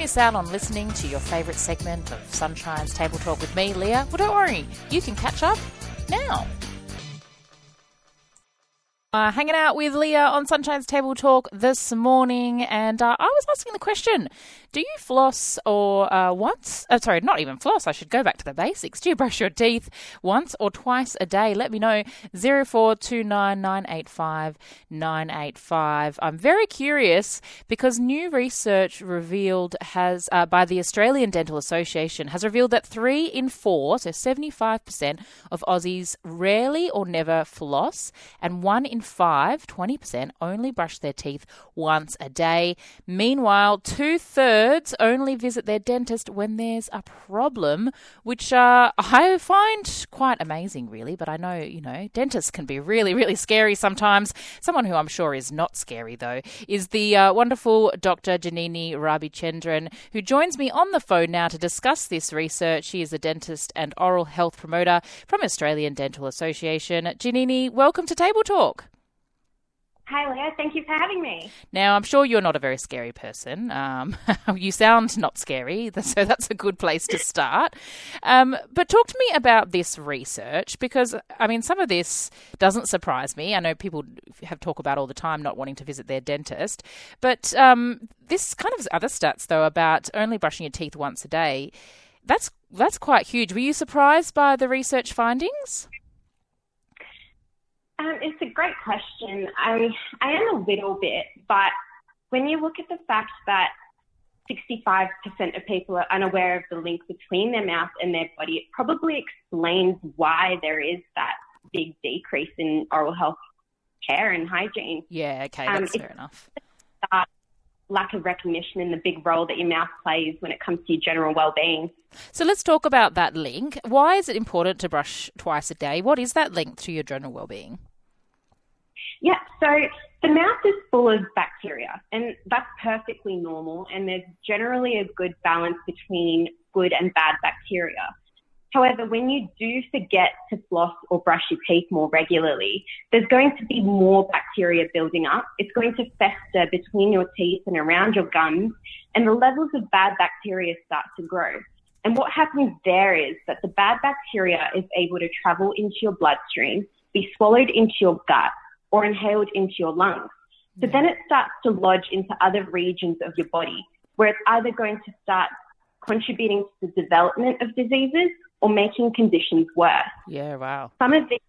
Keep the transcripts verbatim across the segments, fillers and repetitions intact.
miss out on listening to your favourite segment of Sunshine's Table Talk with me, Leah, well, don't worry, you can catch up now. Uh, hanging out with Leah on Sunshine's Table Talk this morning, and uh, I was asking the question, do you floss or uh, once, uh, sorry, not even floss, I should go back to the basics. Do you brush your teeth once or twice a day? Let me know, zero four two nine nine eight five nine eight five. I'm very curious because new research revealed has, uh, by the Australian Dental Association, has revealed that three in four, so seventy-five percent of Aussies rarely or never floss, and one in five, twenty percent, only brush their teeth once a day. Meanwhile, two-thirds only visit their dentist when there's a problem, which uh, I find quite amazing, really. But I know, you know, dentists can be really, really scary sometimes. Someone who I'm sure is not scary, though, is the uh, wonderful Doctor Janini Rabichandran, who joins me on the phone now to discuss this research. She is a dentist and oral health promoter from Australian Dental Association. Janini, welcome to Table Talk. Hi, Leah. Thank you for having me. Now, I'm sure you're not a very scary person. Um, you sound not scary, so that's a good place to start. Um, but talk to me about this research because, I mean, some of this doesn't surprise me. I know people have talk about all the time not wanting to visit their dentist. But um, this kind of other stats, though, about only brushing your teeth once a day, that's that's quite huge. Were you surprised by the research findings? Um, it's a great question. I, I am a little bit, but when you look at the fact that sixty-five percent of people are unaware of the link between their mouth and their body, it probably explains why there is that big decrease in oral health care and hygiene. Yeah, okay, that's um, fair enough. That lack of recognition and the big role that your mouth plays when it comes to your general well-being. So let's talk about that link. Why is it important to brush twice a day? What is that link to your general well-being? Yeah, so the mouth is full of bacteria, and that's perfectly normal, and there's generally a good balance between good and bad bacteria. However, when you do forget to floss or brush your teeth more regularly, there's going to be more bacteria building up. It's going to fester between your teeth and around your gums, and the levels of bad bacteria start to grow. And what happens there is that the bad bacteria is able to travel into your bloodstream, be swallowed into your gut, or inhaled into your lungs. So then it starts to lodge into other regions of your body, where it's either going to start contributing to the development of diseases or making conditions worse. Yeah, wow. Some of these,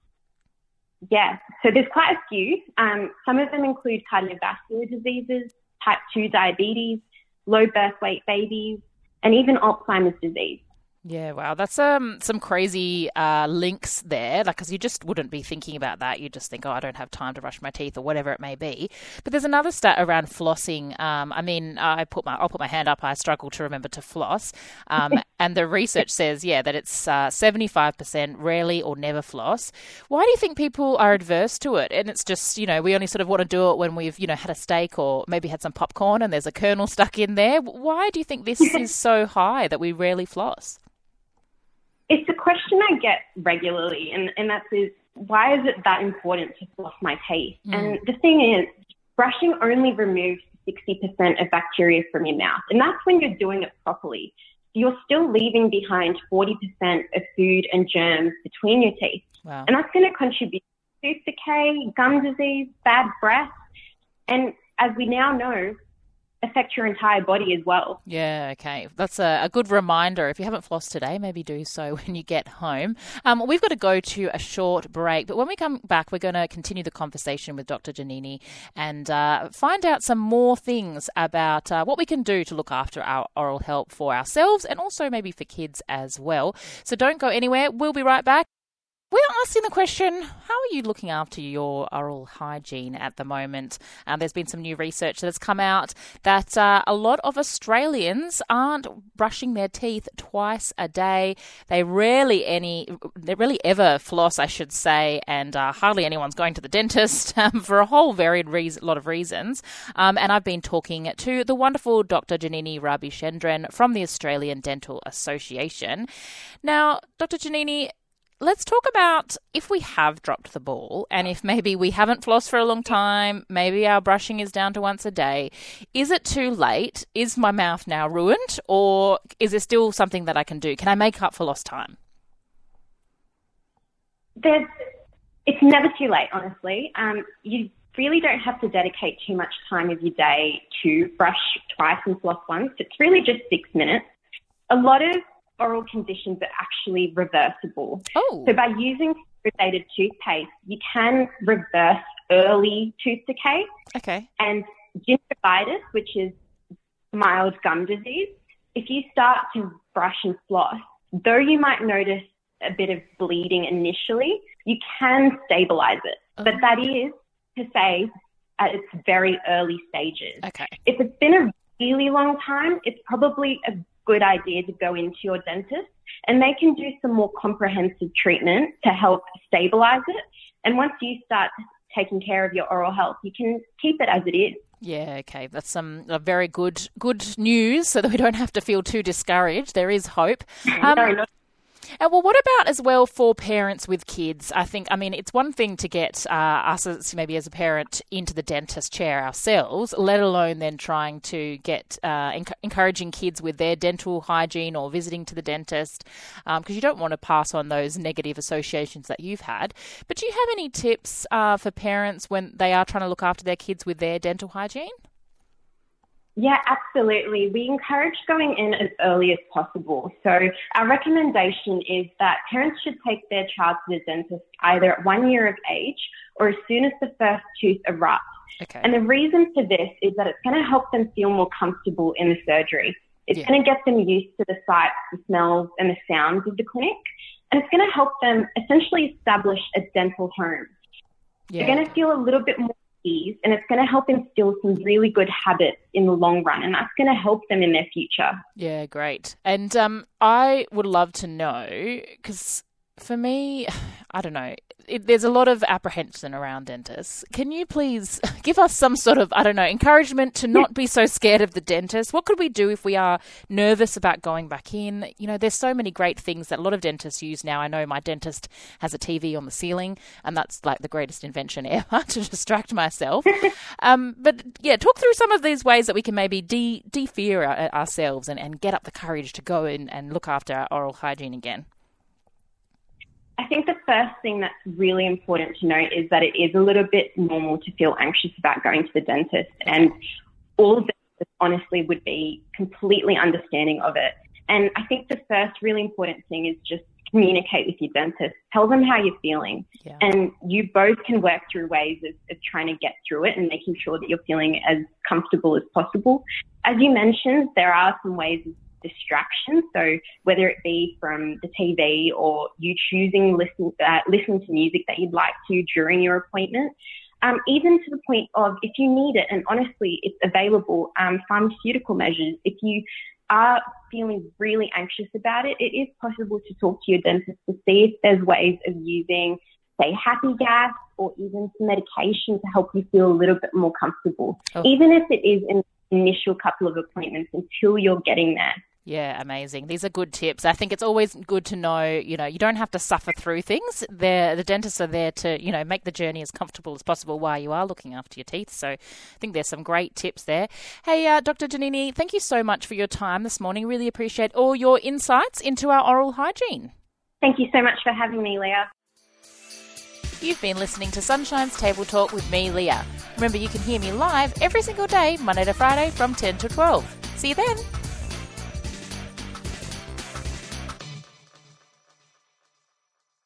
yeah, so there's quite a few. Um, some of them include cardiovascular diseases, type two diabetes, low birth weight babies, and even Alzheimer's disease. Yeah, wow. That's um some crazy uh, links there, like, because you just wouldn't be thinking about that. You just think, oh, I don't have time to brush my teeth or whatever it may be. But there's another stat around flossing. Um, I mean, I put my I'll put my hand up. I struggle to remember to floss. Um, and the research says, yeah, that it's uh, seventy-five percent rarely or never floss. Why do you think people are adverse to it? And it's just, you know, we only sort of want to do it when we've, you know, had a steak or maybe had some popcorn and there's a kernel stuck in there. Why do you think this is so high that we rarely floss? It's a question I get regularly, and, and that is, why is it that important to floss my teeth? Mm. And the thing is, brushing only removes sixty percent of bacteria from your mouth, and that's when you're doing it properly. You're still leaving behind forty percent of food and germs between your teeth. Wow. And that's going to contribute to tooth decay, gum disease, bad breath, and as we now know, affect your entire body as well. Yeah, okay. That's a, a good reminder. If you haven't flossed today, maybe do so when you get home. Um, we've got to go to a short break, but when we come back, we're going to continue the conversation with Doctor Janini and uh, find out some more things about uh, what we can do to look after our oral health for ourselves and also maybe for kids as well. So don't go anywhere. We'll be right back. We're asking the question, how are you looking after your oral hygiene at the moment? Um, there's been some new research that has come out that uh, a lot of Australians aren't brushing their teeth twice a day. They rarely any, they rarely ever floss, I should say, and uh, hardly anyone's going to the dentist um, for a whole varied reason, lot of reasons. Um, and I've been talking to the wonderful Doctor Janini Rabichandran from the Australian Dental Association. Now, Doctor Janini, let's talk about if we have dropped the ball and if maybe we haven't flossed for a long time, maybe our brushing is down to once a day. Is it too late? Is my mouth now ruined? Or is there still something that I can do? Can I make up for lost time? There's, it's never too late, honestly. Um, you really don't have to dedicate too much time of your day to brush twice and floss once. It's really just six minutes. A lot of oral conditions are actually reversible. Oh. So by using fluoridated toothpaste, you can reverse early tooth decay. Okay. And gingivitis, which is mild gum disease, if you start to brush and floss, though you might notice a bit of bleeding initially, you can stabilize it. Oh. But that is to say at its very early stages. Okay. If it's been a really long time, it's probably a good idea to go into your dentist and they can do some more comprehensive treatment to help stabilize it. And once you start taking care of your oral health, you can keep it as it is. Yeah, okay. That's some uh, very good good news so that we don't have to feel too discouraged. There is hope. Um, no, no. And well, what about as well for parents with kids? I think, I mean, it's one thing to get uh, us as, maybe as a parent into the dentist chair ourselves, let alone then trying to get uh, enc- encouraging kids with their dental hygiene or visiting to the dentist, because um, you don't want to pass on those negative associations that you've had. But do you have any tips uh, for parents when they are trying to look after their kids with their dental hygiene? Yeah, absolutely. We encourage going in as early as possible. So our recommendation is that parents should take their child to the dentist either at one year of age or as soon as the first tooth erupts. Okay. And the reason for this is that it's going to help them feel more comfortable in the surgery. It's yeah. going to get them used to the sights, the smells, and the sounds of the clinic. And it's going to help them essentially establish a dental home. Yeah. They're going to feel a little bit more ease, and it's going to help instill some really good habits in the long run, and that's going to help them in their future. Yeah, great. And um, I would love to know, because for me, I don't know, it, there's a lot of apprehension around dentists. Can you please give us some sort of, I don't know, encouragement to not be so scared of the dentist? What could we do if we are nervous about going back in? You know, there's so many great things that a lot of dentists use now. I know my dentist has a T V on the ceiling, and that's like the greatest invention ever to distract myself. um, but yeah, talk through some of these ways that we can maybe de- de-fear our, ourselves and, and get up the courage to go in and look after our oral hygiene again. I think the first thing that's really important to note is that it is a little bit normal to feel anxious about going to the dentist, and all of this honestly would be completely understanding of it. And I think the first really important thing is just communicate with your dentist. Tell them how you're feeling. Yeah. And you both can work through ways of, of trying to get through it and making sure that you're feeling as comfortable as possible. As you mentioned, there are some ways of distraction. So whether it be from the T V or you choosing listen, uh, listen to music that you'd like to during your appointment, um, even to the point of if you need it, and honestly, it's available, um, pharmaceutical measures. If you are feeling really anxious about it, it is possible to talk to your dentist to see if there's ways of using, say, happy gas or even some medication to help you feel a little bit more comfortable, oh. even if it is an initial couple of appointments until you're getting there. Yeah, amazing. These are good tips. I think it's always good to know, you know, you don't have to suffer through things. They're, the dentists are there to, you know, make the journey as comfortable as possible while you are looking after your teeth. So I think there's some great tips there. Hey, uh, Doctor Giannini, thank you so much for your time this morning. Really appreciate all your insights into our oral hygiene. Thank you so much for having me, Leah. You've been listening to Sunshine's Table Talk with me, Leah. Remember, you can hear me live every single day, Monday to Friday from ten to twelve. See you then.